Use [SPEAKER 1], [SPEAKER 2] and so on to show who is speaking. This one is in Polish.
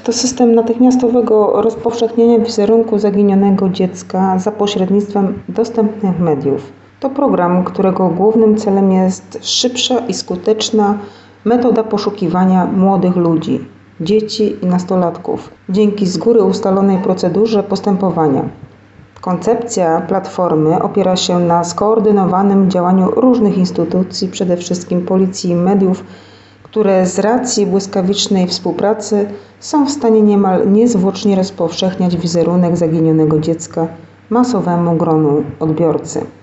[SPEAKER 1] To system natychmiastowego rozpowszechniania wizerunku zaginionego dziecka za pośrednictwem dostępnych mediów. To program, którego głównym celem jest szybsza i skuteczna metoda poszukiwania młodych ludzi, dzieci i nastolatków, dzięki z góry ustalonej procedurze postępowania. Koncepcja platformy opiera się na skoordynowanym działaniu różnych instytucji, przede wszystkim policji i mediów, które z racji błyskawicznej współpracy są w stanie niemal niezwłocznie rozpowszechniać wizerunek zaginionego dziecka masowemu gronu odbiorcy.